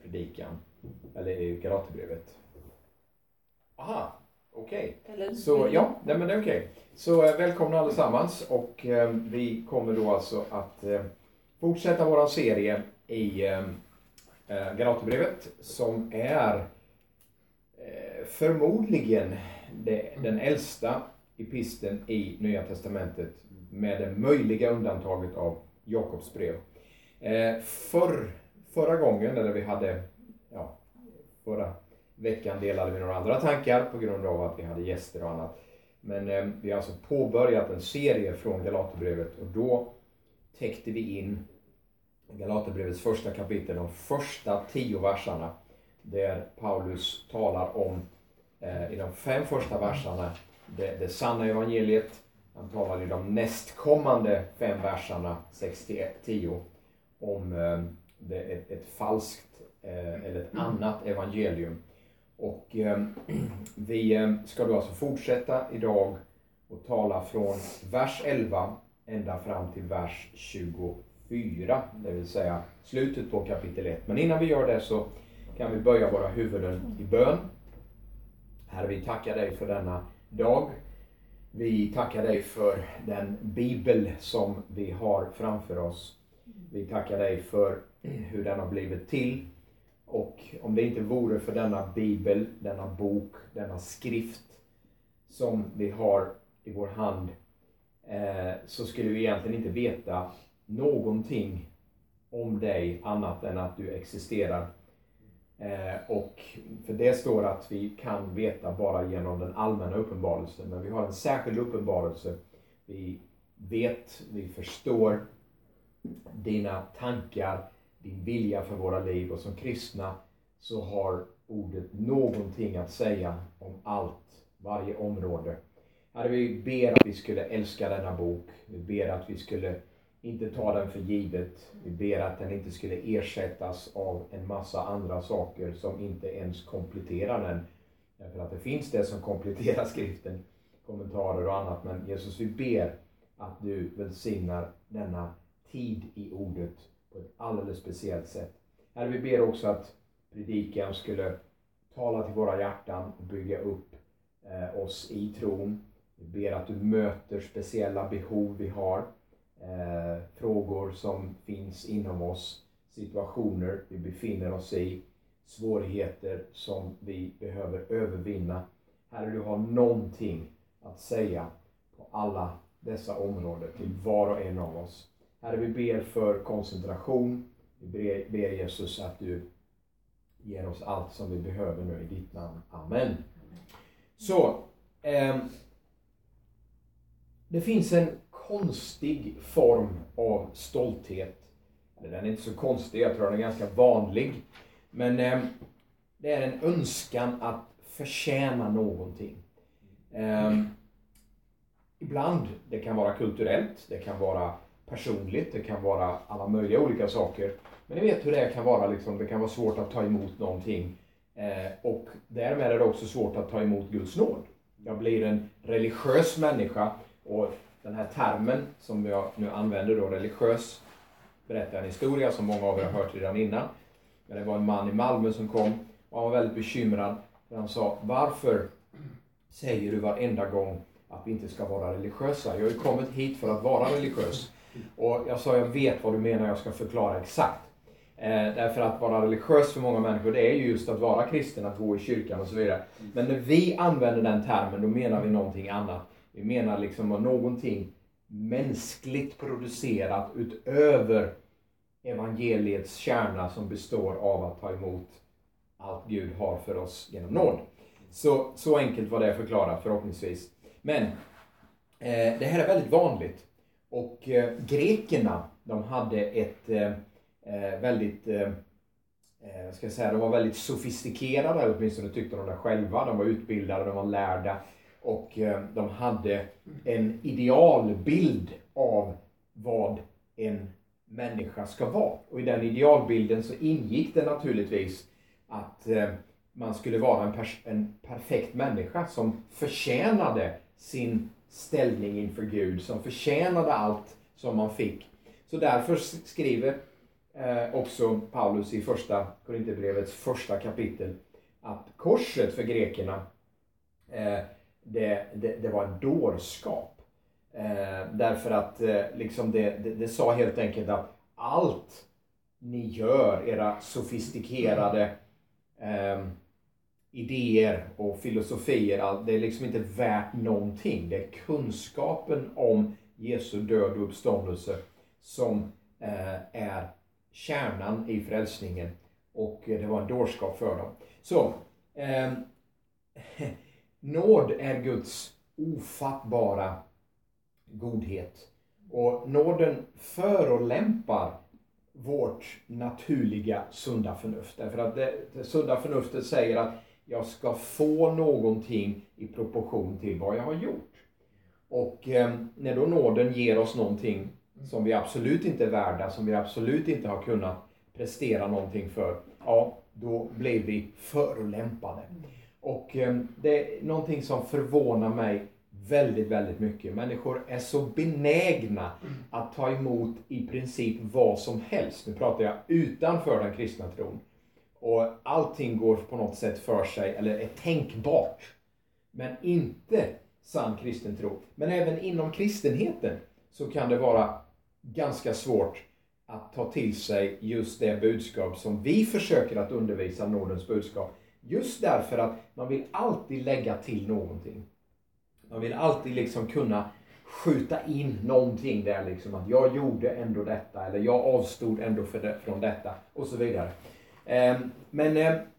predikan. Eller i Galaterbrevet. Aha, okej. Okay. Så ja, men det är okej. Så välkomna allesammans. Och vi kommer då alltså att fortsätta vår serie i Galaterbrevet. Som är förmodligen den äldsta episteln i Nya Testamentet. Med det möjliga undantaget av Jakobs brev. Förra gången, eller vi hade, förra veckan delade vi några andra tankar på grund av att vi hade gäster och annat. Men vi har alltså påbörjat en serie från Galaterbrevet och då täckte vi in Galaterbrevets första kapitel, de första 10 verserna. Där Paulus talar om, i de 5 första verserna, det sanna evangeliet. Han talar i de nästkommande 5 verserna, 6-10, om ett falskt eller ett annat evangelium. Och vi ska då alltså fortsätta idag och tala från vers 11 ända fram till vers 24. Det vill säga slutet på kapitel 1. Men innan vi gör det så kan vi böja våra huvuden i bön. Herre, vi tackar dig för denna dag. Vi tackar dig för den bibel som vi har framför oss. Vi tackar dig för hur den har blivit till. Och om det inte vore för denna bibel, denna bok, denna skrift som vi har i vår hand, så skulle vi egentligen inte veta någonting om dig annat än att du existerar. Och för det står att vi kan veta bara genom den allmänna uppenbarelsen. Men vi har en särskild uppenbarelse. Vi vet, vi förstår dina tankar, din vilja för våra liv. Och som kristna så har ordet någonting att säga om allt, varje område. Herre, vi ber att vi skulle älska denna bok. Vi ber att vi skulle inte ta den för givet. Vi ber att den inte skulle ersättas av en massa andra saker som inte ens kompletterar den. Därför att det finns det som kompletterar skriften, kommentarer och annat. Men Jesus, vi ber att du välsignar denna tid i ordet på ett alldeles speciellt sätt. Herre, vi ber också att predikan skulle tala till våra hjärtan och bygga upp oss i tron. Vi ber att du möter speciella behov vi har. Frågor som finns inom oss, situationer vi befinner oss i, svårigheter som vi behöver övervinna. Herre, du har någonting att säga på alla dessa områden till var och en av oss. Herre, vi ber för koncentration. Vi ber Jesus att du ger oss allt som vi behöver nu i ditt namn. Amen. Så, det finns en konstig form av stolthet. Den är inte så konstig, jag tror den är ganska vanlig. Men det är en önskan att förtjäna någonting. Ibland, det kan vara kulturellt, det kan vara personligt, det kan vara alla möjliga olika saker. Men ni vet hur det kan vara, liksom, det kan vara svårt att ta emot någonting. Och därmed är det också svårt att ta emot Guds nåd. Jag blir en religiös människa och den här termen som jag nu använder då, religiös, berättar en historia som många av er har hört redan innan. Men det var en man i Malmö som kom och han var väldigt bekymrad. Han sa, varför säger du varenda gång att vi inte ska vara religiösa? Jag har ju kommit hit för att vara religiös. Och jag sa, jag vet vad du menar, jag ska förklara exakt. Därför att vara religiös för många människor, det är ju just att vara kristen, att gå i kyrkan och så vidare. Men när vi använder den termen, då menar vi någonting annat. Vi menar liksom någonting mänskligt producerat utöver evangeliets kärna som består av att ta emot allt Gud har för oss genom nåd. Så enkelt var det att förklara förhoppningsvis. Men det här är väldigt vanligt. Och grekerna, de hade ett väldigt, de var väldigt sofistikerade, eller åtminstone tyckte de det själva. De var utbildade, de var lärda. Och de hade en idealbild av vad en människa ska vara. Och i den idealbilden så ingick det naturligtvis att man skulle vara en perfekt människa som förtjänade sin ställning inför Gud, som förtjänade allt som man fick. Så därför skriver också Paulus i första Korinthierbrevets första kapitel, att korset för grekerna, det var en dårskap. Därför att liksom det sa helt enkelt att allt ni gör, era sofistikerade idéer och filosofier, det är liksom inte värt någonting. Det är kunskapen om Jesu död och uppståndelse som är kärnan i frälsningen, och det var en dårskap för dem. Så nåd är Guds ofattbara godhet, och nåden förolämpar vårt naturliga sunda förnuft. Därför att det sunda förnuftet säger att jag ska få någonting i proportion till vad jag har gjort. Och när då nåden ger oss någonting som vi absolut inte är värda, som vi absolut inte har kunnat prestera någonting för, ja, då blir vi förolämpade. Och det är någonting som förvånar mig väldigt, väldigt mycket. Människor är så benägna att ta emot i princip vad som helst. Nu pratar jag utanför den kristna tron. Och allting går på något sätt för sig, eller är tänkbart. Men inte sann kristen tro. Men även inom kristenheten så kan det vara ganska svårt att ta till sig just det budskap som vi försöker att undervisa, nådens budskap. Just därför att man vill alltid lägga till någonting. Man vill alltid liksom kunna skjuta in någonting där, liksom att jag gjorde ändå detta, eller jag avstod ändå från detta, och så vidare. Men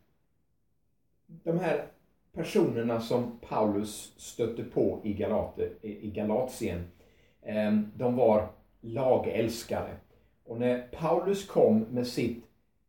de här personerna som Paulus stötte på i Galatien, de var lagälskare. Och när Paulus kom med sitt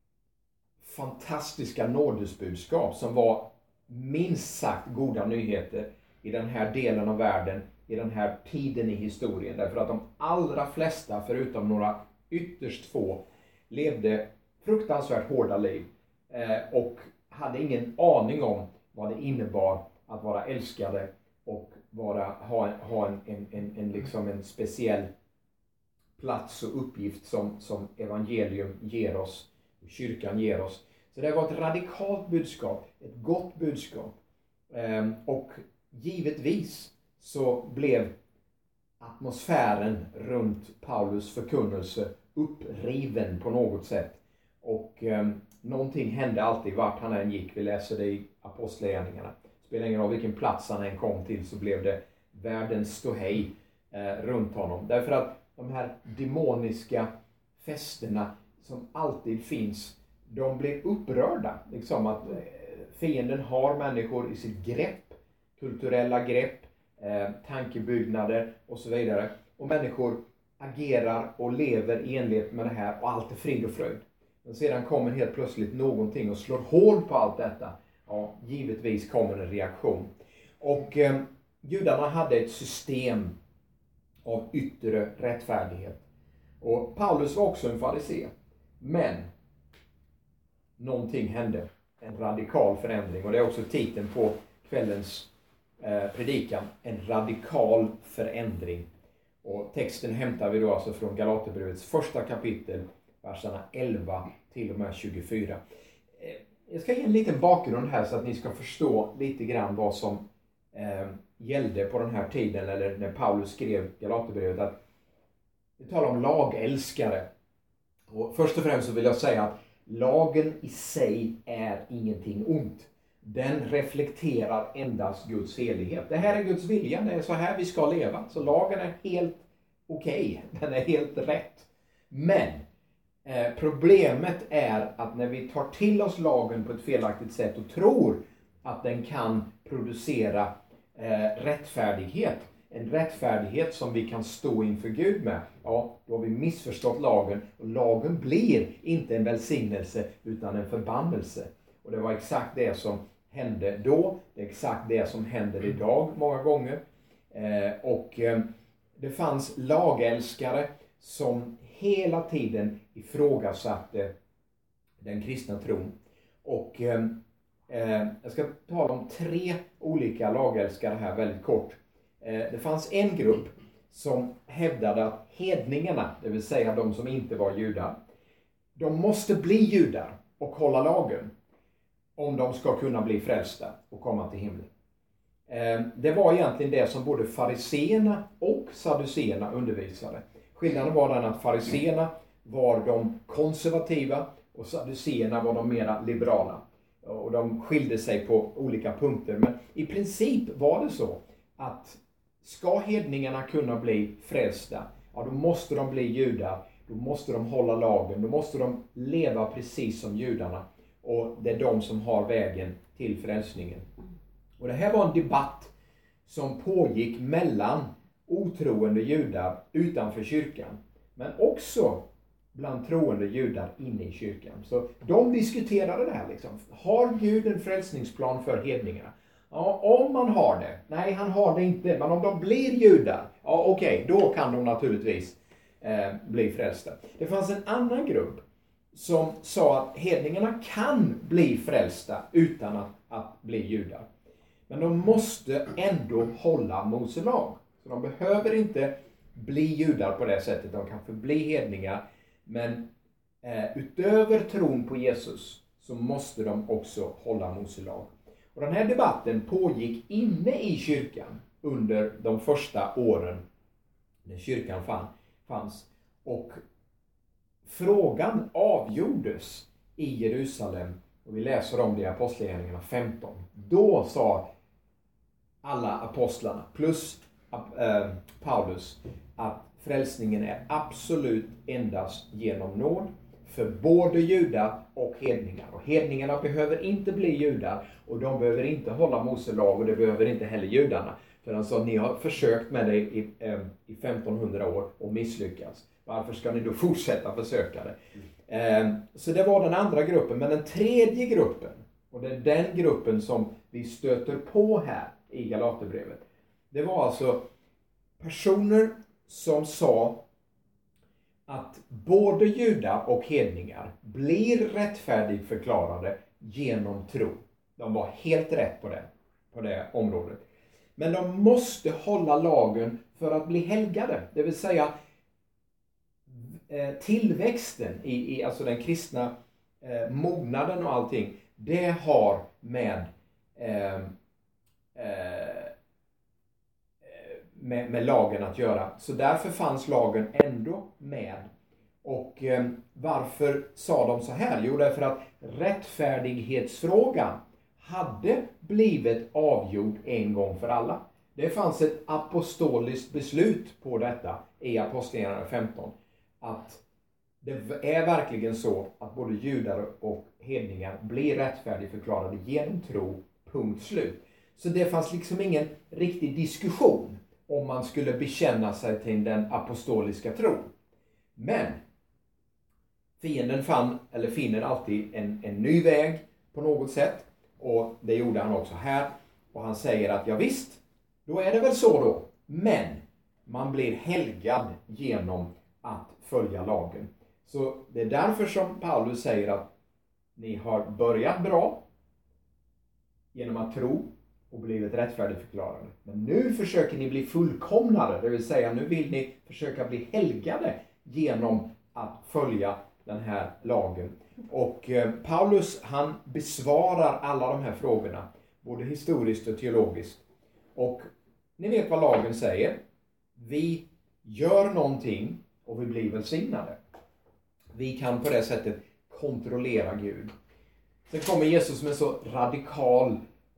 fantastiska nådesbudskap, som var minst sagt goda nyheter i den här delen av världen, i den här tiden i historien, därför att de allra flesta, förutom några ytterst få, levde fruktansvärt hårda liv och hade ingen aning om vad det innebar att vara älskade och ha en speciell plats och uppgift som evangelium ger oss, kyrkan ger oss. Så det var ett radikalt budskap, ett gott budskap. Och givetvis så blev atmosfären runt Paulus förkunnelse uppriven på något sätt. Och någonting hände alltid vart han än gick. Vi läser det i Apostlagärningarna. Spelar ingen roll vilken plats han än kom till, så blev det världens ståhej runt honom. Därför att de här demoniska festerna som alltid finns, de blir upprörda. Liksom att fienden har människor i sitt grepp, kulturella grepp, tankebyggnader och så vidare. Och människor agerar och lever i enlighet med det här, och allt är frid och fröjd. Men sedan kommer helt plötsligt någonting och slår hål på allt detta. Ja, givetvis kommer en reaktion. Och judarna hade ett system av yttre rättfärdighet. Och Paulus var också en farisé. Men någonting hände. En radikal förändring. Och det är också titeln på kvällens predikan. En radikal förändring. Och texten hämtar vi då alltså från Galaterbrevets första kapitel, verserna 11 till och med 24. Jag ska ge en liten bakgrund här så att ni ska förstå lite grann vad som gällde på den här tiden, eller när Paulus skrev Galaterbrevet. Att vi talar om lagälskare. Och först och främst så vill jag säga att lagen i sig är ingenting ont. Den reflekterar endast Guds helighet. Det här är Guds vilja, det är så här vi ska leva. Så lagen är helt okej. Den är helt rätt. Men problemet är att när vi tar till oss lagen på ett felaktigt sätt och tror att den kan producera rättfärdighet, en rättfärdighet som vi kan stå inför Gud med, ja, då har vi missförstått lagen, och lagen blir inte en välsignelse utan en förbannelse. Och det var exakt det som hände då, det är exakt det som händer idag många gånger. Det fanns lagälskare som hela tiden ifrågasatte den kristna tron. Och jag ska tala om 3 olika lagälskare här väldigt kort. Det fanns en grupp som hävdade att hedningarna, det vill säga de som inte var judar, de måste bli judar och hålla lagen om de ska kunna bli frälsta och komma till himlen. Det var egentligen det som både fariseerna och sadduceerna undervisade. Skillnaden var den att fariseerna var de konservativa och sadduceerna var de mera liberala. Och de skilde sig på olika punkter. Men i princip var det så att ska hedningarna kunna bli frälsta, ja, då måste de bli judar. Då måste de hålla lagen. Då måste de leva precis som judarna. Och det är de som har vägen till frälsningen. Och det här var en debatt som pågick mellan otroende judar utanför kyrkan. Men också bland troende judar inne i kyrkan. Så de diskuterade det här liksom. Har Gud en frälsningsplan för hedningarna? Ja, om man har det. Nej, han har det inte. Men om de blir judar, ja okej, då kan de naturligtvis bli frälsta. Det fanns en annan grupp som sa att hedningarna kan bli frälsta utan att bli judar. Men de måste ändå hålla Mose lag. Så de behöver inte bli judar på det sättet. De kan förbli hedningar. Men utöver tron på Jesus så måste de också hålla Mose lag. Och den här debatten pågick inne i kyrkan under de första åren när kyrkan fanns. Och frågan avgjordes i Jerusalem. Och vi läser om det i Apostlagärningarna 15. Då sa alla apostlarna plus Paulus att frälsningen är absolut endast genom nåd för både judar och hedningar. Och hedningarna behöver inte bli judar och de behöver inte hålla Mose lag och det behöver inte heller judarna. För han sa, ni har försökt med det i 1500 år och misslyckats. Varför ska ni då fortsätta försöka det? Så det var den andra gruppen. Men den tredje gruppen, och det är den gruppen som vi stöter på här i Galaterbrevet. Det var alltså personer som sa att både judar och hedningar blir rättfärdigt förklarade genom tro. De var helt rätt på det området. Men de måste hålla lagen för att bli helgade. Det vill säga tillväxten i alltså den kristna mognaden och allting. Det har med lagen att göra. Så därför fanns lagen ändå med. Och varför sa de så här? Jo, därför att rättfärdighetsfrågan hade blivit avgjord en gång för alla. Det fanns ett apostoliskt beslut på detta i Apostlagärningarna 15. Att det är verkligen så att både judar och hedningar blir rättfärdigt förklarade genom tro, punkt slut. Så det fanns liksom ingen riktig diskussion om man skulle bekänna sig till den apostoliska tron. Men fienden finner alltid en ny väg på något sätt. Och det gjorde han också här. Och han säger att ja visst, då är det väl så då. Men man blir helgad genom att följa lagen. Så det är därför som Paulus säger att ni har börjat bra genom att tro och blivit rättfärdigt förklarade. Men nu försöker ni bli fullkomnare, det vill säga nu vill ni försöka bli helgade genom att följa den här lagen. Och Paulus han besvarar alla de här frågorna, både historiskt och teologiskt. Och ni vet vad lagen säger. Vi gör någonting och vi blir välsignade. Vi kan på det sättet kontrollera Gud. Sen kommer Jesus med så radikal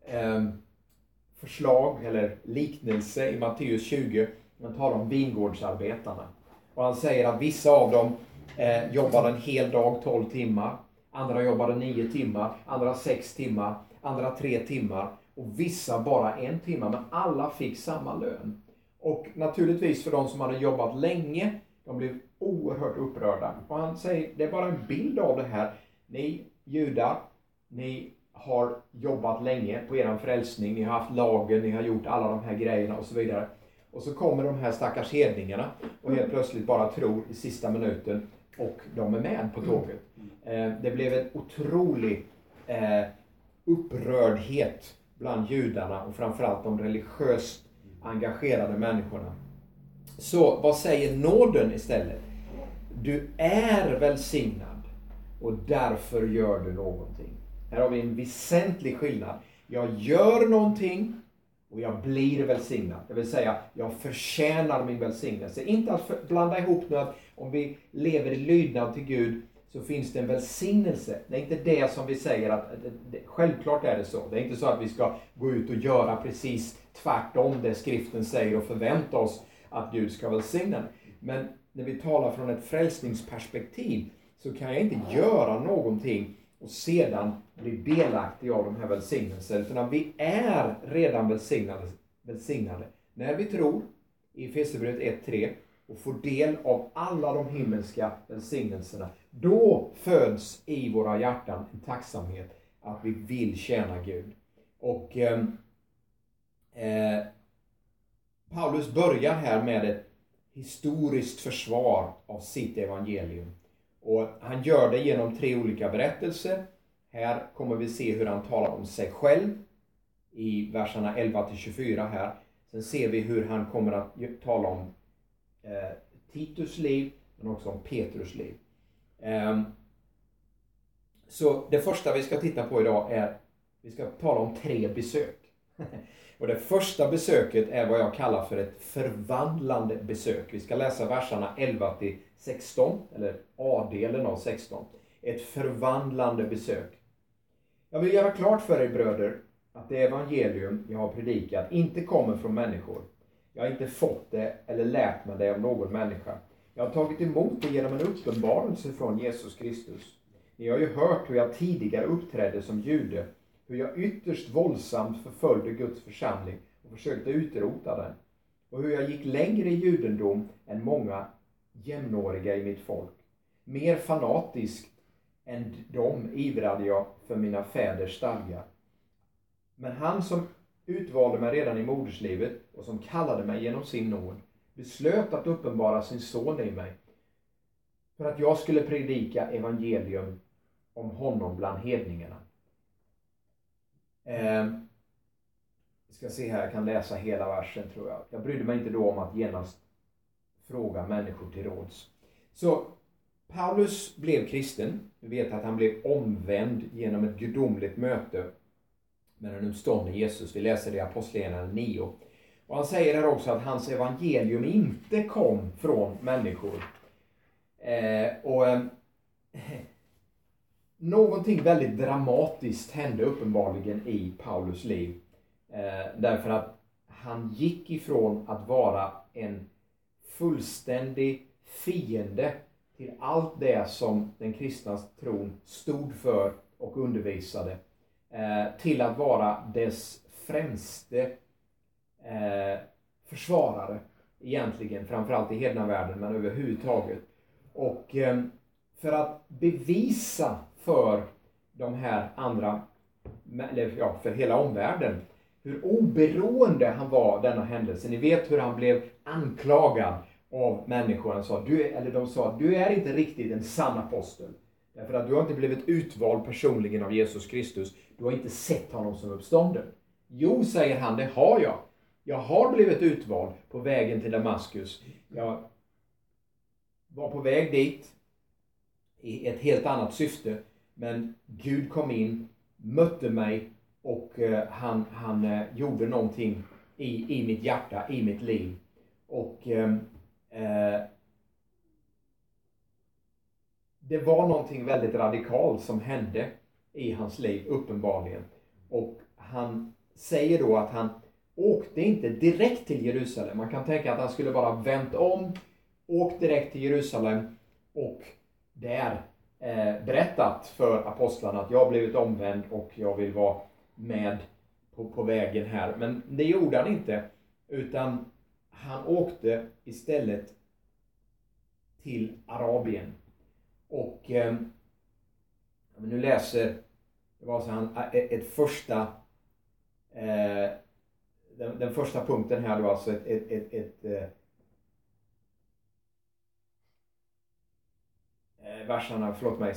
förslag eller liknelse i Matteus 20. Man talar om vingårdsarbetarna. Och han säger att vissa av dem jobbar en hel dag 12 timmar. Andra jobbade 9 timmar. Andra 6 timmar. Andra 3 timmar. Och vissa bara 1 timme. Men alla fick samma lön. Och naturligtvis för de som hade jobbat länge. De blev oerhört upprörda. Och han säger, det är bara en bild av det här. Ni judar, ni har jobbat länge på er frälsning. Ni har haft lagen, ni har gjort alla de här grejerna och så vidare. Och så kommer de här stackars hedningarna och helt plötsligt bara tror i sista minuten och de är med på tåget. Det blev en otrolig upprördhet bland judarna och framförallt de religiöst engagerade människorna. Så vad säger nåden istället? Du är välsignad och därför gör du någonting. Här har vi en väsentlig skillnad. Jag gör någonting och jag blir välsignad. Det vill säga, jag förtjänar min välsignelse. Inte att blanda ihop nu att om vi lever i lydnad till Gud så finns det en välsignelse. Det är inte det som vi säger att självklart är det så. Det är inte så att vi ska gå ut och göra precis tvärtom det skriften säger och förvänta oss att Gud ska välsigna. Men när vi talar från ett frälsningsperspektiv så kan jag inte göra någonting och sedan bli delaktig av de här välsignelserna. Utan vi är redan välsignade när vi tror i Efesierbrevet 1:3 och får del av alla de himmelska välsignelserna. Då föds i våra hjärtan en tacksamhet att vi vill tjäna Gud. Och Paulus börjar här med ett historiskt försvar av sitt evangelium. Och han gör det genom 3 olika berättelser. Här kommer vi se hur han talar om sig själv i verserna 11-24 här. Sen ser vi hur han kommer att tala om Titus liv, men också om Petrus liv. Så det första vi ska titta på idag är, vi ska tala om 3 besök. Och det första besöket är vad jag kallar för ett förvandlande besök. Vi ska läsa verserna 11-16, eller A-delen av 16. Ett förvandlande besök. Jag vill göra klart för er bröder att det evangelium jag har predikat inte kommer från människor. Jag har inte fått det eller lärt mig det av någon människa. Jag har tagit emot det genom en uppenbarelse från Jesus Kristus. Ni har ju hört hur jag tidigare uppträdde som jude, hur jag ytterst våldsamt förföljde Guds församling och försökte utrota den. Och hur jag gick längre i judendom än många jämnåriga i mitt folk. Mer fanatiskt än de ivrade jag för mina fäders stadgar. Men han som utvalde mig redan i moderslivet och som kallade mig genom sin nåd beslöt att uppenbara sin son i mig för att jag skulle predika evangelium om honom bland hedningarna. Vi ska se här, jag kan läsa hela versen tror jag. Jag brydde mig inte då om att genast fråga människor till råds. Så Paulus blev kristen. Vi vet att han blev omvänd genom ett gudomligt möte med den uppståndne Jesus. Vi läser det i Apostlagärningarna 9. Och han säger här också att hans evangelium inte kom från människor. Någonting väldigt dramatiskt hände uppenbarligen i Paulus liv. Därför att han gick ifrån att vara en fullständig fiende till allt det som den kristna tron stod för och undervisade. Till att vara dess främste försvarare egentligen, framförallt i hednavärlden men överhuvudtaget. Och för att bevisa för de här andra, eller för hela omvärlden, hur oberoende han var denna händelse. Ni vet hur han blev anklagad av människor. De sa, du är inte riktigt en sann apostel. Därför att du har inte blivit utvald personligen av Jesus Kristus. Du har inte sett honom som uppstånden. Jo, säger han, det har jag. Jag har blivit utvald på vägen till Damaskus. Jag var på väg dit i ett helt annat syfte. Men Gud kom in, mötte mig och han gjorde någonting i mitt hjärta, i mitt liv. Och det var någonting väldigt radikalt som hände i hans liv, uppenbarligen. Och han säger då att han åkte inte direkt till Jerusalem. Man kan tänka att han skulle bara vänt om, åkt direkt till Jerusalem och där berättat för apostlarna att jag har blivit omvänd och jag vill vara med på vägen här. Men det gjorde han inte, utan han åkte istället till Arabien. Och nu läser, det var så han ett första den första punkten här då, alltså verserna,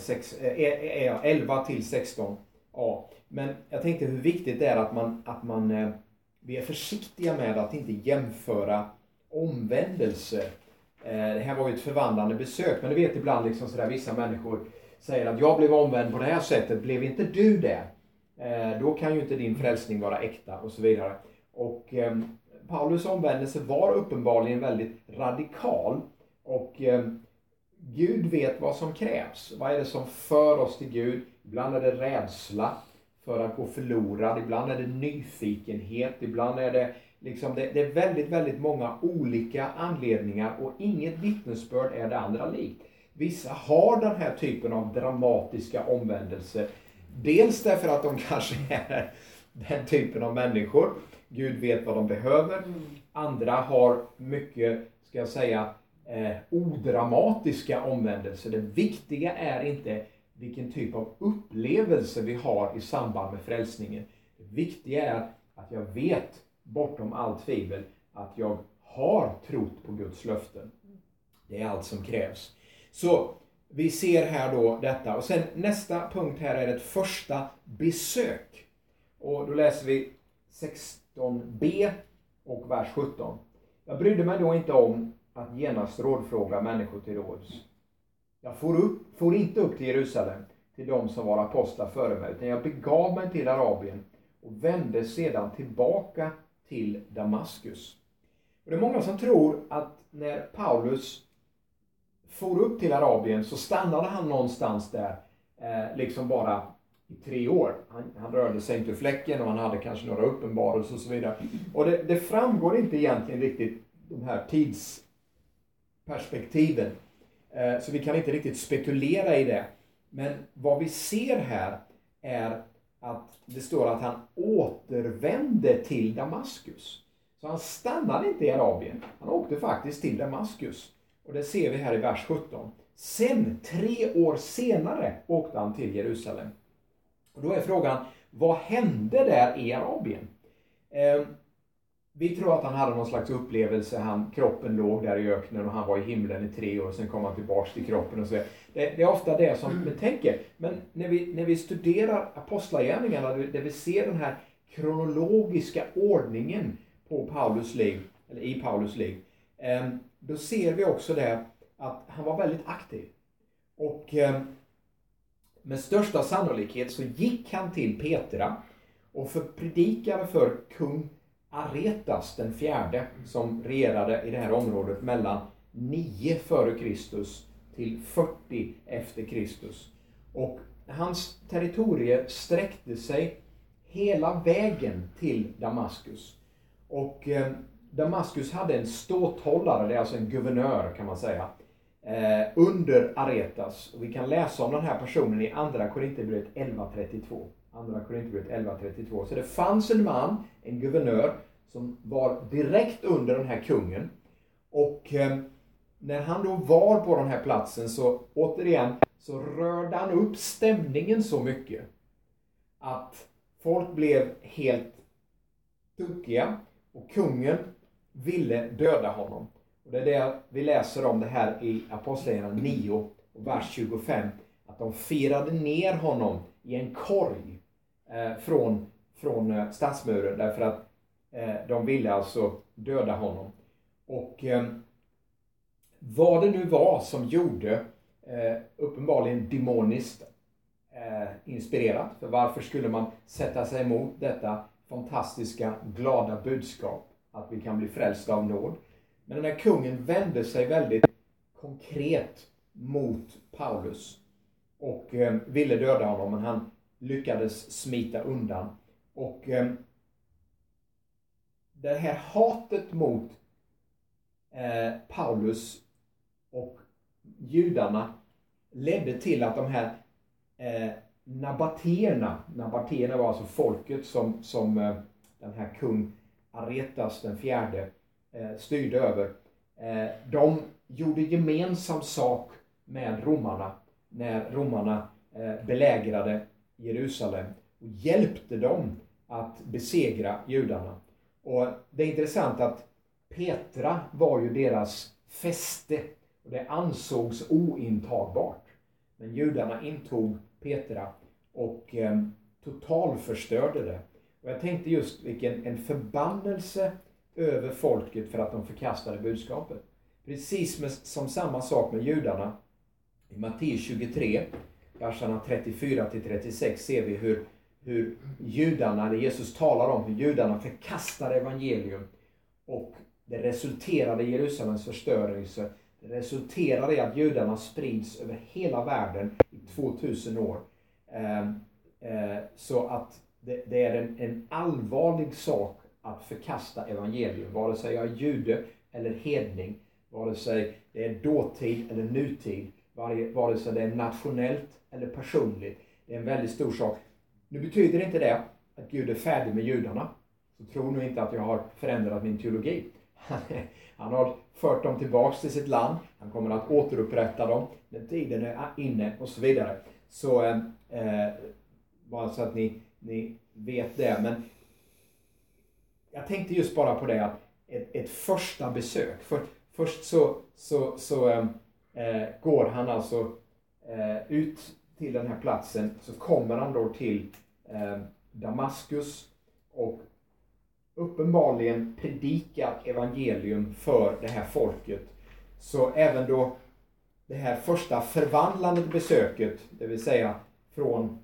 11-16. Ja, men jag tänkte hur viktigt det är att man vi är försiktiga med att inte jämföra omvändelse. Det här var ju ett förvandlande besök, men du vet ibland liksom sådär, vissa människor säger att jag blev omvänd på det här sättet, blev inte du det? Då kan ju inte din frälsning vara äkta och så vidare. Och Paulus omvändelse var uppenbarligen väldigt radikal. Och Gud vet vad som krävs. Vad är det som för oss till Gud? Ibland är det rädsla för att gå förlorad. Ibland är det nyfikenhet. Ibland är det liksom, det är väldigt, väldigt många olika anledningar. Och inget vittnesbörd är det andra likt. Vissa har den här typen av dramatiska omvändelse. Dels därför att de kanske är den typen av människor. Gud vet vad de behöver. Andra har mycket, ska jag säga, odramatiska omvändelser. Det viktiga är inte vilken typ av upplevelse vi har i samband med frälsningen. Det viktiga är att jag vet bortom allt tvivel att jag har trott på Guds löften. Det är allt som krävs. Så vi ser här då detta. Och sen nästa punkt här är ett första besök. Och då läser vi 16b och vers 17. Jag brydde mig då inte om att genast rådfråga människor till råds. Jag for inte upp till Jerusalem till de som var apostlar före mig, utan jag begav mig till Arabien och vände sedan tillbaka till Damaskus. Och det är många som tror att när Paulus for upp till Arabien så stannade han någonstans där liksom bara i 3 år. Han rörde sig inte ur fläcken och han hade kanske några uppenbarelser och så vidare. Och det framgår inte egentligen riktigt de här tidsperspektiven. Så vi kan inte riktigt spekulera i det. Men vad vi ser här är att det står att han återvände till Damaskus. Så han stannade inte i Arabien. Han åkte faktiskt till Damaskus. Och det ser vi här i vers 17. Sen 3 år senare åkte han till Jerusalem. Och då är frågan, vad hände där i Arabien? Vi tror att han hade någon slags upplevelse. Kroppen låg där i öknen och han var i himlen i 3 år. Sen kom han tillbaka till kroppen och så. Det är ofta det som vi tänker. Men när vi studerar apostlagärningarna, där vi ser den här kronologiska ordningen på Paulus liv, eller i Paulus liv, då ser vi också det att han var väldigt aktiv. Och med största sannolikhet så gick han till Petra och predikade för kung Aretas den 4, som regerade i det här området mellan 9 före Kristus till 40 efter Kristus. Och hans territorier sträckte sig hela vägen till Damaskus. Och Damaskus hade en ståthållare, det är alltså en guvernör kan man säga, under Aretas. Och vi kan läsa om den här personen i Andra Korinthierbrevet 11:32. Andra Korinthierbrevet 11:32. Så det fanns en man, en guvernör, som var direkt under den här kungen. Och när han då var på den här platsen så återigen så rörde han upp stämningen så mycket att folk blev helt tokiga och kungen ville döda honom. Och det är det vi läser om det här i Apostlagärningarna 9 och vers 25. Att de firade ner honom i en korg från stadsmuren därför att de ville alltså döda honom. Och vad det nu var som gjorde uppenbarligen demoniskt inspirerat. För varför skulle man sätta sig emot detta fantastiska, glada budskap att vi kan bli frälsta av nåd? Men den här kungen vände sig väldigt konkret mot Paulus och ville döda honom, men han lyckades smita undan. Och det här hatet mot Paulus och judarna ledde till att de här nabatéerna var alltså folket som den här kung Aretas den 4 styrde över. De gjorde gemensam sak med romarna när romarna belägrade Jerusalem och hjälpte dem att besegra judarna. Och det är intressant att Petra var ju deras fäste och det ansågs ointagbart. Men judarna intog Petra och totalförstörde det. Och jag tänkte just vilken en förbannelse över folket för att de förkastade budskapet. Precis som samma sak med judarna. I Matteus 23 verserna 34-36 ser vi hur judarna, eller Jesus talar om hur judarna förkastar evangelium. Och det resulterade i Jerusalems förstörelse. Det resulterar i att judarna sprids över hela världen i 2000 år. Så att det är en allvarlig sak att förkasta evangelium. Vare sig jag är jude eller hedning. Vare sig det är dåtid eller nutid. Vare sig det är nationellt eller personligt. Det är en väldigt stor sak. Nu betyder inte det att Gud är färdig med judarna. Så tro nu inte att jag har förändrat min teologi. Han har fört dem tillbaks till sitt land. Han kommer att återupprätta dem när tiden är inne och så vidare. Så bara så att ni vet det. Men jag tänkte just bara på det att ett första besök. Först så går han alltså ut till den här platsen. Så kommer han då till Damaskus och uppenbarligen predikar evangelium för det här folket. Så även då det här första förvandlande besöket, det vill säga från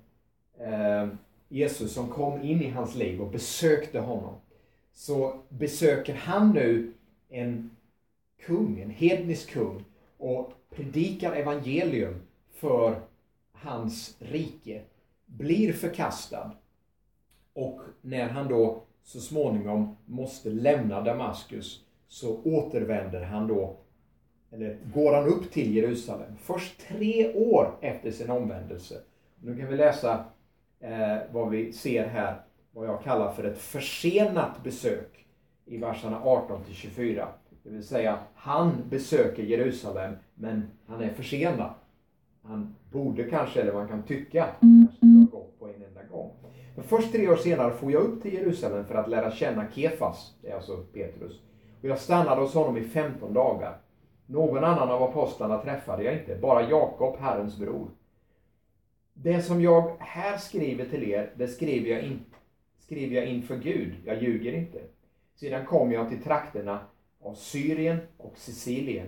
Jesus som kom in i hans liv och besökte honom, så besöker han nu en kung, en hednisk kung, och predikar evangelium för hans rike, blir förkastad, och när han då så småningom måste lämna Damaskus så återvänder han då, eller går han upp till Jerusalem först 3 år efter sin omvändelse. Nu kan vi läsa vad vi ser här, vad jag kallar för ett försenat besök i verserna 18-24. Det vill säga, han besöker Jerusalem men han är försenad. Han borde kanske, eller man kan tycka, han skulle ha gått på en enda gång. Men först 3 år senare får jag upp till Jerusalem för att lära känna Kefas, det är alltså Petrus. Och jag stannade hos honom i 15 dagar. Någon annan av apostlarna träffade jag inte, bara Jakob, Herrens bror. Det som jag här skriver till er, det skriver jag inför Gud, jag ljuger inte. Sedan kom jag till trakterna av Syrien och Sicilien.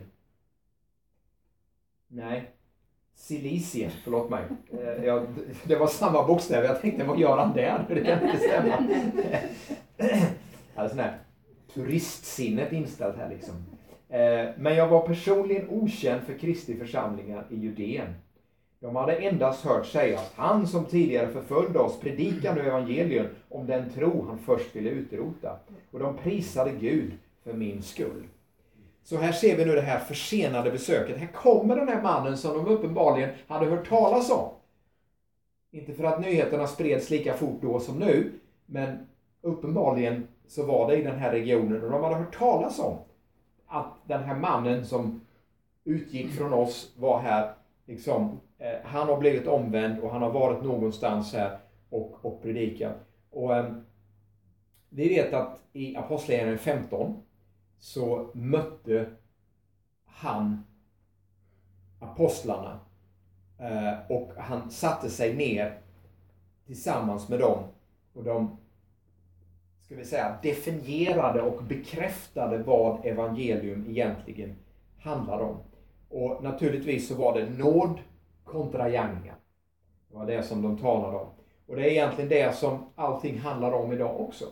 Nej, Silicien, förlåt mig. Det var samma bokstäver, jag tänkte, vad gör han där? Det kan inte stämma. Alltså, turistsinnet inställt här liksom. Men jag var personligen okänd för Kristi församlingar i Judeen. De hade endast hört säga att han som tidigare förföljde oss predikar nu evangelium om den tro han först ville utrota. Och de prisade Gud för min skull. Så här ser vi nu det här försenade besöket. Här kommer den här mannen som de uppenbarligen hade hört talas om. Inte för att nyheterna spreds lika fort då som nu, men uppenbarligen så var det i den här regionen och de hade hört talas om att den här mannen som utgick från oss var här, liksom, han har blivit omvänd och han har varit någonstans här och predikat. Och vi vet att i Apostlagärningarna 15 så mötte han apostlarna och han satte sig ner tillsammans med dem och de, ska vi säga, definierade och bekräftade vad evangelium egentligen handlar om. Och naturligtvis så var det nåd kontra gärningar. Det var det som de talade om. Och det är egentligen det som allting handlar om idag också.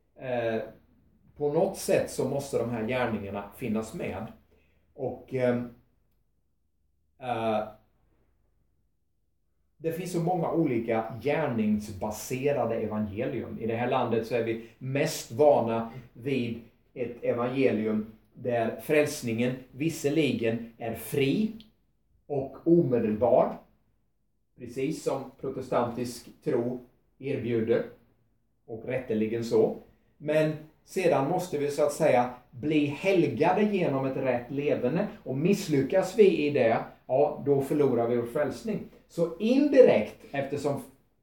På något sätt så måste de här gärningarna finnas med. Och det finns så många olika gärningsbaserade evangelium. I det här landet så är vi mest vana vid ett evangelium där frälsningen visserligen är fri och omedelbar. Precis som protestantisk tro erbjuder. Och rätteligen så. Men sedan måste vi så att säga bli helgade genom ett rätt levande. Och misslyckas vi i det, ja, då förlorar vi vår frälsning. Så indirekt, eftersom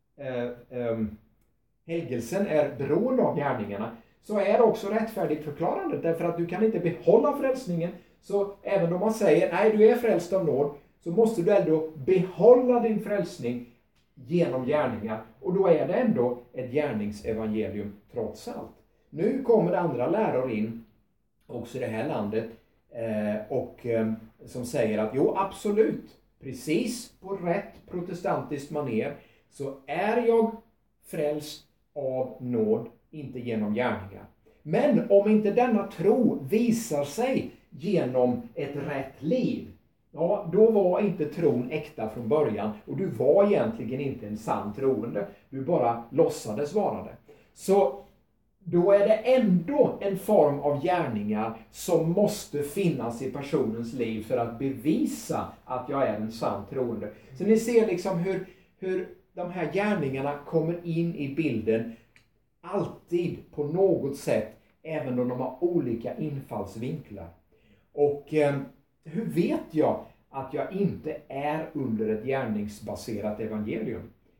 helgelsen är beroende av gärningarna, så är det också rättfärdigt förklarande. Därför att du kan inte behålla frälsningen. Så även om man säger, nej, du är frälst av nåd, så måste du ändå behålla din frälsning genom gärningar. Och då är det ändå ett gärningsevangelium trots allt. Nu kommer det andra läror in, också i det här landet, som säger att jo, absolut, precis på rätt protestantiskt manér, så är jag frälst av nåd, inte genom gärningar. Men om inte denna tro visar sig genom ett rätt liv, ja, då var inte tron äkta från början, och du var egentligen inte en sann troende. Du bara låtsades vara det. Så då är det ändå en form av gärningar som måste finnas i personens liv för att bevisa att jag är en sann troende. Så ni ser liksom hur de här gärningarna kommer in i bilden alltid på något sätt, även om de har olika infallsvinklar. Och hur vet jag att jag inte är under ett gärningsbaserat evangelium?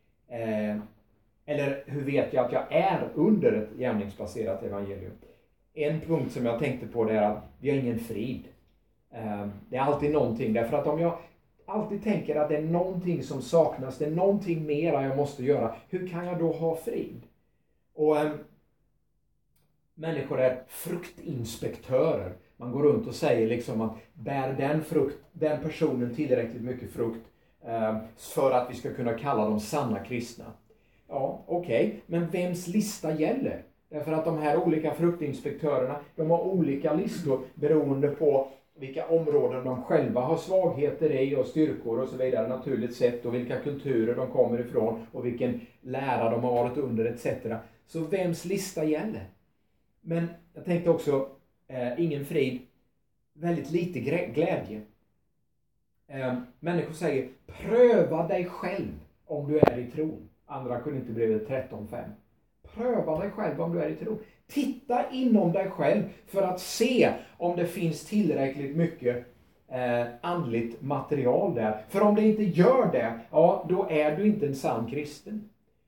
Eller hur vet jag att jag är under ett gärningsbaserat evangelium? En punkt som jag tänkte på, det är att vi har ingen frid. Det är alltid någonting, därför att om jag alltid tänker att det är någonting som saknas, det är någonting mer jag måste göra, hur kan jag då ha frid? Och människor är fruktinspektörer. Man går runt och säger liksom att bär den personen tillräckligt mycket frukt för att vi ska kunna kalla dem sanna kristna. Ja, okej. Men vems lista gäller? Därför att de här olika fruktinspektörerna, de har olika listor beroende på vilka områden de själva har svagheter i och styrkor och så vidare naturligt sett, och vilka kulturer de kommer ifrån och vilken lära de har varit under etc. Så vems lista gäller? Men jag tänkte också, ingen frid, väldigt lite glädje. Människor säger, pröva dig själv om du är i tron. Andra kunde inte bli 13:5. Pröva dig själv om du är i tron. Titta inom dig själv för att se om det finns tillräckligt mycket andligt material där. För om det inte gör det, ja, då är du inte en sann kristen.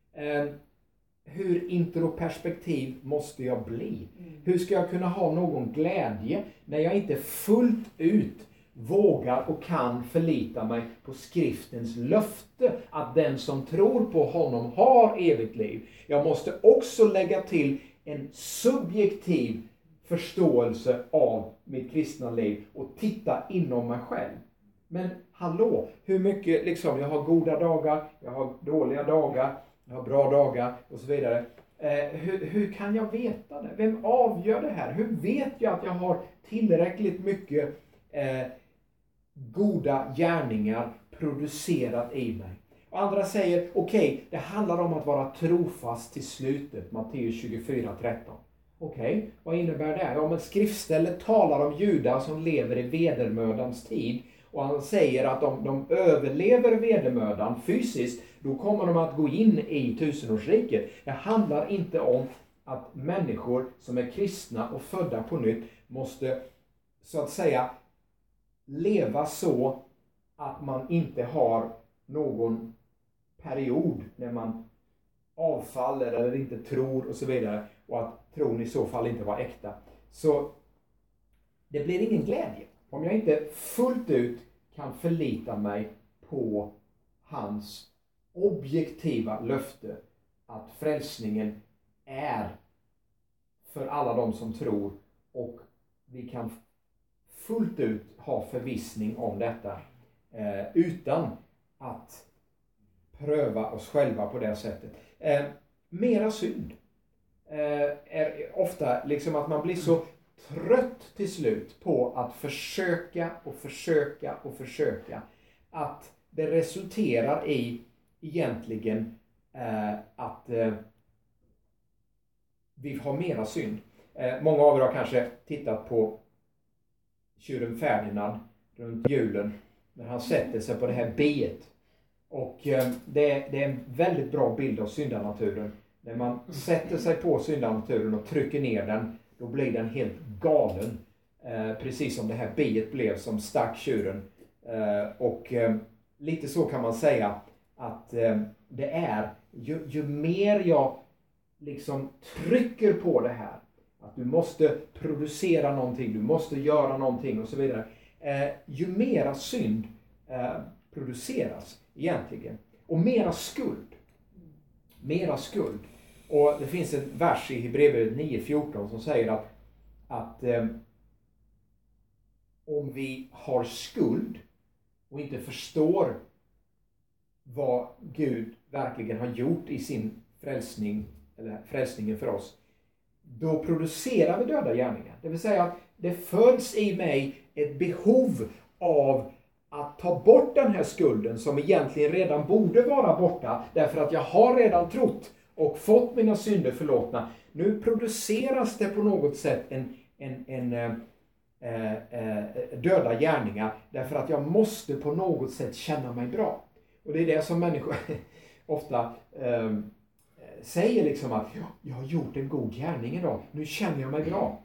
Hur introperspektiv måste jag bli? Hur ska jag kunna ha någon glädje när jag inte fullt ut vågar och kan förlita mig på skriftens löfte att den som tror på honom har evigt liv? Jag måste också lägga till en subjektiv förståelse av mitt kristna liv och titta inom mig själv. Men hallå, hur mycket liksom, jag har goda dagar, jag har dåliga dagar, jag har bra dagar och så vidare. Hur kan jag veta det? Vem avgör det här? Hur vet jag att jag har tillräckligt mycket goda gärningar producerat i mig? Och andra säger, okej, det handlar om att vara trofast till slutet. Matteus 24:13. Okej, vad innebär det? Ja, men skriftstället talar om judar som lever i vedermödans tid. Och han säger att om de överlever vedermödan fysiskt, då kommer de att gå in i tusenårsriket. Det handlar inte om att människor som är kristna och födda på nytt måste, så att säga, leva så att man inte har någon period när man avfaller eller inte tror och så vidare, och att tron i så fall inte var äkta. Så det blir ingen glädje om jag inte fullt ut kan förlita mig på hans objektiva löfte att frälsningen är för alla de som tror, och vi kan fullt ut ha förvissning om detta utan att pröva oss själva på det sättet. Mera synd är ofta liksom att man blir så trött till slut på att försöka att det resulterar i egentligen att vi har mera synd. Många av er har kanske tittat på tjuren Ferdinand runt julen när han sätter sig på det här biet. Och det är en väldigt bra bild av syndanaturen. När man sätter sig på syndanaturen och trycker ner den, då blir den helt galen. Precis som det här biet blev som stack tjuren. Och lite så kan man säga att det är, ju mer jag liksom trycker på det här, att du måste producera någonting, du måste göra någonting och så vidare, ju mera synd produceras egentligen. Och mera skuld. Och det finns en vers i Hebreerbrevet 9:14 som säger att om vi har skuld, och inte förstår vad Gud verkligen har gjort i sin frälsning, eller frälsningen för oss, då producerar vi döda gärningar. Det vill säga att det föds i mig ett behov av att ta bort den här skulden som egentligen redan borde vara borta, därför att jag har redan trott och fått mina synder förlåtna. Nu produceras det på något sätt döda gärningar, därför att jag måste på något sätt känna mig bra. Och det är det som människor ofta säger liksom att jag har gjort en god gärning idag, nu känner jag mig bra.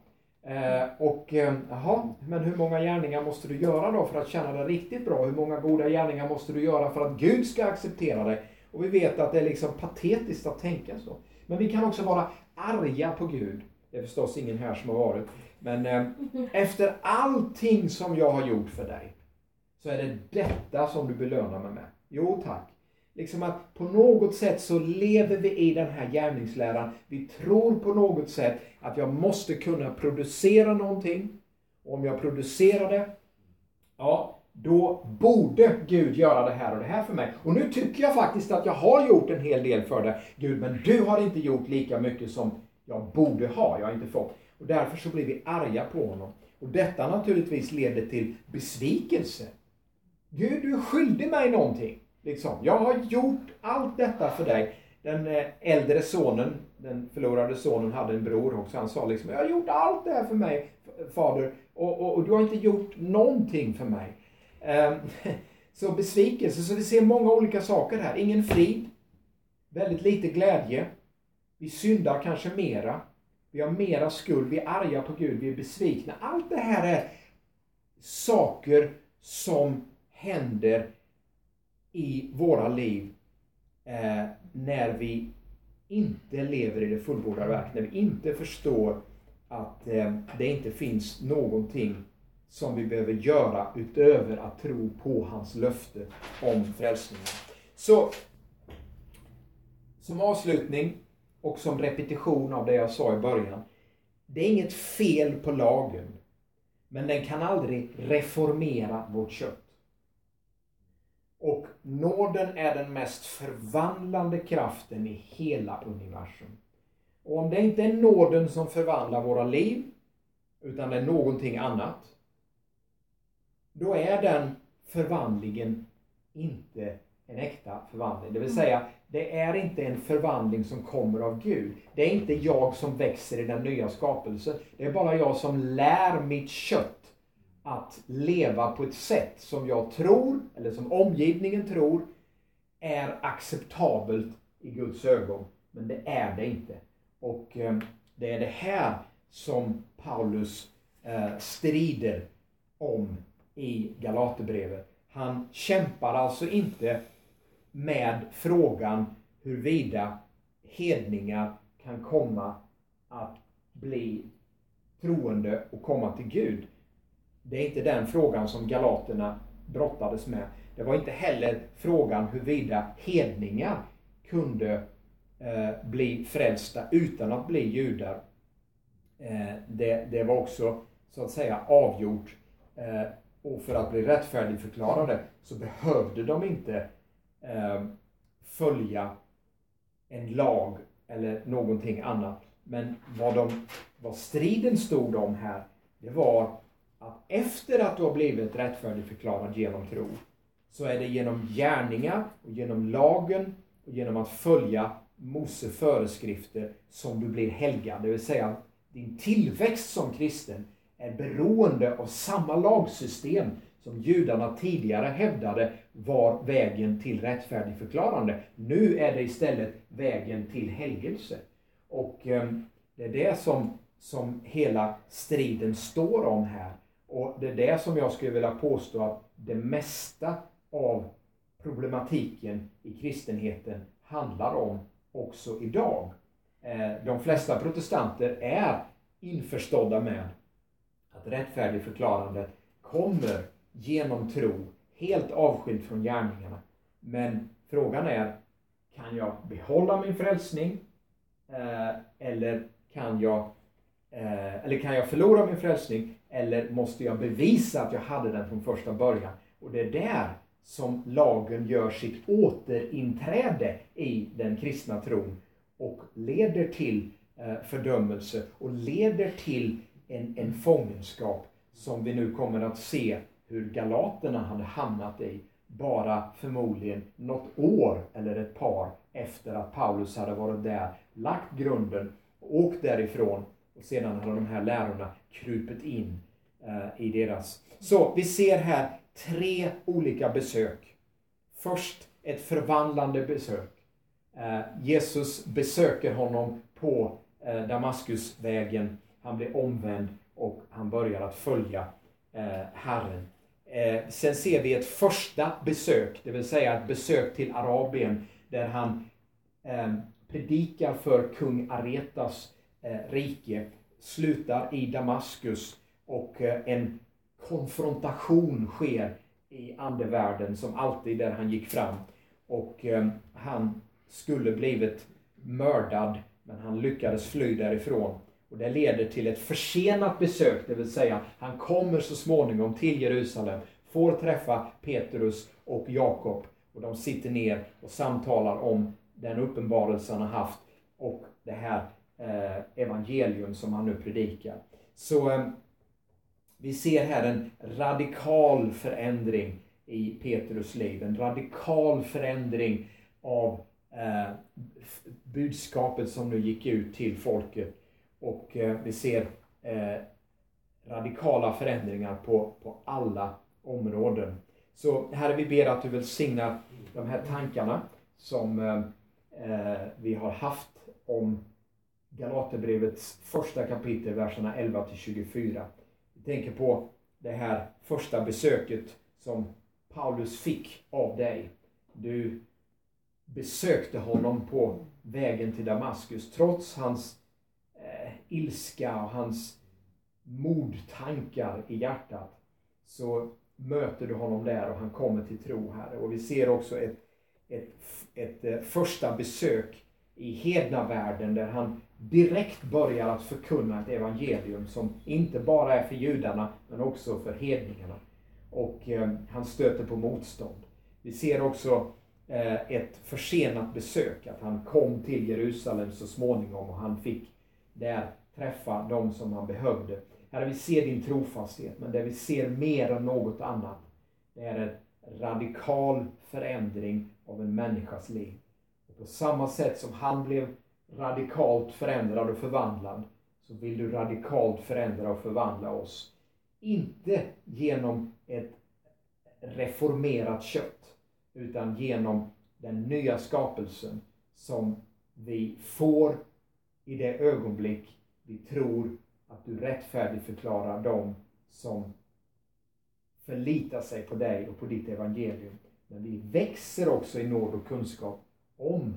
Men hur många gärningar måste du göra då för att känna dig riktigt bra? Hur många goda gärningar måste du göra för att Gud ska acceptera dig? Och vi vet att det är liksom patetiskt att tänka så. Men vi kan också vara arga på Gud. Det är förstås ingen här som har varit. Men efter allting som jag har gjort för dig, så är det detta som du belönar mig med. Jo tack. Liksom att på något sätt så lever vi i den här gärningsläran. Vi tror på något sätt att jag måste kunna producera någonting. Och om jag producerar det, ja, då borde Gud göra det här och det här för mig. Och nu tycker jag faktiskt att jag har gjort en hel del för dig, Gud, men du har inte gjort lika mycket som jag borde ha. Jag har inte fått. Och därför så blir vi arga på honom. Och detta naturligtvis leder till besvikelse. Gud, du är skyldig mig någonting. Liksom. Jag har gjort allt detta för dig. Den äldre sonen, den förlorade sonen, hade en bror också. Han sa liksom, jag har gjort allt det här för mig, fader. Och du har inte gjort någonting för mig. Så besvikelse. Så vi ser många olika saker här. Ingen frid. Väldigt lite glädje. Vi syndar kanske mera. Vi har mera skuld. Vi är arga på Gud. Vi är besvikna. Allt det här är saker som händer i våra liv när vi inte lever i det fullbordade verk. När vi inte förstår att det inte finns någonting som vi behöver göra utöver att tro på hans löfte om frälsningen. Så som avslutning och som repetition av det jag sa i början. Det är inget fel på lagen, men den kan aldrig reformera vårt kött. Och nåden är den mest förvandlande kraften i hela universum. Och om det inte är nåden som förvandlar våra liv, utan det är någonting annat, då är den förvandlingen inte en äkta förvandling. Det vill säga, det är inte en förvandling som kommer av Gud. Det är inte jag som växer i den nya skapelsen. Det är bara jag som lär mitt kött att leva på ett sätt som jag tror, eller som omgivningen tror, är acceptabelt i Guds ögon. Men det är det inte. Och det är det här som Paulus strider om i Galaterbrevet. Han kämpar alltså inte med frågan huruvida hedningar kan komma att bli troende och komma till Gud. Det är inte den frågan som galaterna brottades med. Det var inte heller frågan huruvida hedningar kunde bli frälsta utan att bli judar. Det var också så att säga avgjort. Och för att bli rättfärdigförklarade så behövde de inte följa en lag eller någonting annat. Men vad striden stod om här, det var att efter att du har blivit rättfärdigförklarad genom tro, så är det genom gärningar och genom lagen och genom att följa Mose föreskrifter som du blir helgad. Det vill säga din tillväxt som kristen är beroende av samma lagsystem som judarna tidigare hävdade var vägen till rättfärdigförklarande. Nu är det istället vägen till helgelse. Och det är det som hela striden står om här. Och det är det som jag skulle vilja påstå att det mesta av problematiken i kristenheten handlar om också idag. De flesta protestanter är införstådda med att rättfärdigförklarandet kommer genom tro, helt avskilt från gärningarna. Men frågan är, kan jag behålla min frälsning eller kan jag förlora min frälsning, eller måste jag bevisa att jag hade den från första början? Och det är där som lagen gör sitt återinträde i den kristna tron och leder till fördömelse och leder till en fångenskap som vi nu kommer att se hur galaterna hade hamnat i bara förmodligen något år eller ett par efter att Paulus hade varit där, lagt grunden och åkt därifrån, och sedan hade de här lärorna krupit in i deras. Så vi ser här 3 olika besök. Först ett förvandlande besök. Jesus besöker honom på Damaskusvägen. Han blir omvänd och han börjar att följa Herren. Sen ser vi ett första besök, det vill säga ett besök till Arabien, där han predikar för kung Aretas rike, slutar i Damaskus, och en konfrontation sker i andevärlden som alltid där han gick fram. Och han skulle blivit mördad, men han lyckades fly därifrån. Och det leder till ett försenat besök, det vill säga han kommer så småningom till Jerusalem, får träffa Petrus och Jakob, och de sitter ner och samtalar om den uppenbarelse han har haft och det här evangelium som han nu predikar. Så vi ser här en radikal förändring i Petrus liv, en radikal förändring av budskapet som nu gick ut till folket. Och vi ser radikala förändringar på alla områden. Så Herre, vi ber att du välsignar de här tankarna som vi har haft om Galaterbrevets första kapitel, verserna 11-24. Vi tänker på det här första besöket som Paulus fick av dig. Du besökte honom på vägen till Damaskus, trots hans ilska och hans mordtankar i hjärtat, så möter du honom där och han kommer till tro, Herre. Och vi ser också ett första besök i hednavärlden där han direkt börjar att förkunna ett evangelium som inte bara är för judarna men också för hedningarna. Och han stöter på motstånd. Vi ser också ett försenat besök, att han kom till Jerusalem så småningom och han fick där träffa de som han behövde. Här vi ser din trofasthet, men det vi ser mer än något annat, det är en radikal förändring av en människas liv. Och på samma sätt som han blev radikalt förändrad och förvandlad, så vill du radikalt förändra och förvandla oss. Inte genom ett reformerat kött, utan genom den nya skapelsen som vi får i det ögonblick vi tror att du rättfärdigt förklarar dem som förlitar sig på dig och på ditt evangelium. Men vi växer också i nåd och kunskap om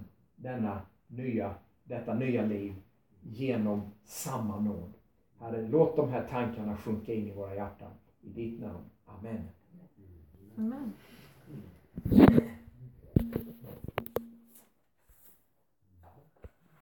detta nya liv genom samma nåd. Herre, låt de här tankarna sjunka in i våra hjärtan. I ditt namn. Amen. Amen.